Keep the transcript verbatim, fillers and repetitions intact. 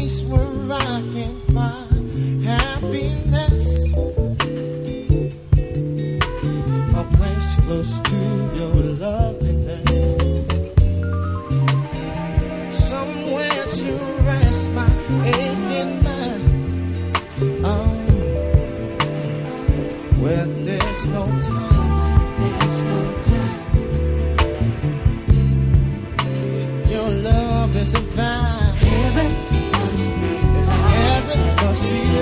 place where I can find happiness, a place close to your loveliness, somewhere to rest my aching mind, oh, where there's no time, there's no time. Your love is divine. Heaven must be like. Heaven must be